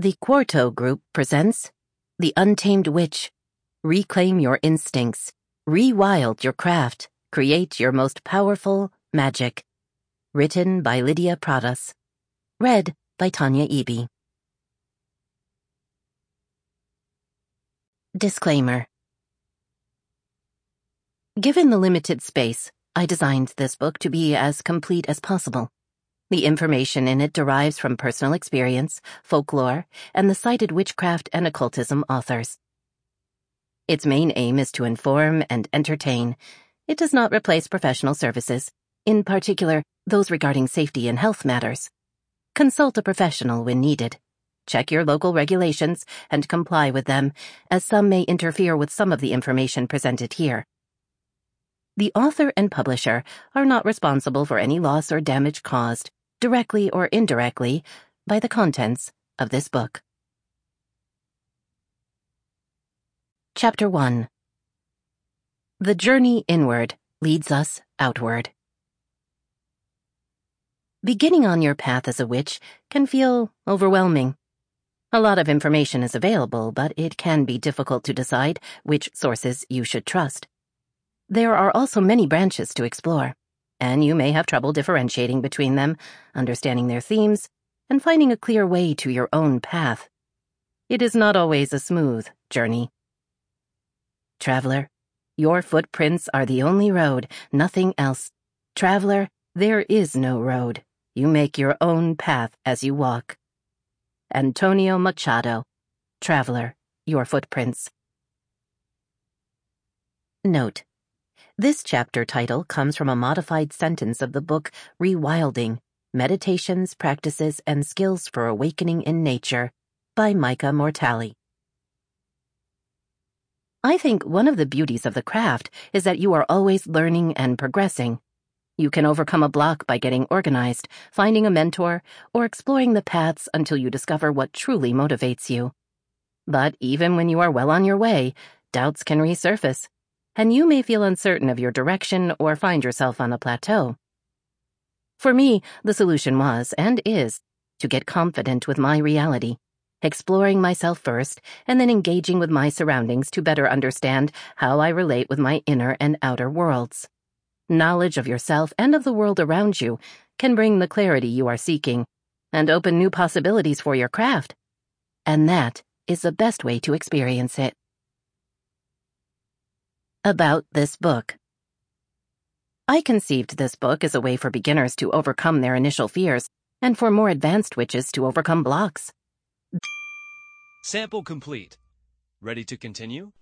The Quarto Group presents The Untamed Witch. Reclaim your instincts. Rewild your craft. Create your most powerful magic. Written by Lydia Pradas. Read by Tanya Eby. Disclaimer. Given the limited space, I designed this book to be as complete as possible. The information in it derives from personal experience, folklore, and the cited witchcraft and occultism authors. Its main aim is to inform and entertain. It does not replace professional services, in particular those regarding safety and health matters. Consult a professional when needed. Check your local regulations and comply with them, as some may interfere with some of the information presented here. The author and publisher are not responsible for any loss or damage caused, directly or indirectly, by the contents of this book. Chapter 1. The journey inward leads us outward. Beginning on your path as a witch can feel overwhelming. A lot of information is available, but it can be difficult to decide which sources you should trust. There are also many branches to explore, and you may have trouble differentiating between them, understanding their themes, and finding a clear way to your own path. It is not always a smooth journey. Traveler, your footprints are the only road, nothing else. Traveler, there is no road. You make your own path as you walk. Antonio Machado, Traveler, Your Footprints. Note: this chapter title comes from a modified sentence of the book Rewilding, Meditations, Practices, and Skills for Awakening in Nature by Micah Mortali. I think one of the beauties of the craft is that you are always learning and progressing. You can overcome a block by getting organized, finding a mentor, or exploring the paths until you discover what truly motivates you. But even when you are well on your way, doubts can resurface, and you may feel uncertain of your direction or find yourself on a plateau. For me, the solution was, and is, to get confident with my reality, exploring myself first, and then engaging with my surroundings to better understand how I relate with my inner and outer worlds. Knowledge of yourself and of the world around you can bring the clarity you are seeking and open new possibilities for your craft. And that is the best way to experience it. About this book. I conceived this book as a way for beginners to overcome their initial fears and for more advanced witches to overcome blocks. Sample complete. Ready to continue?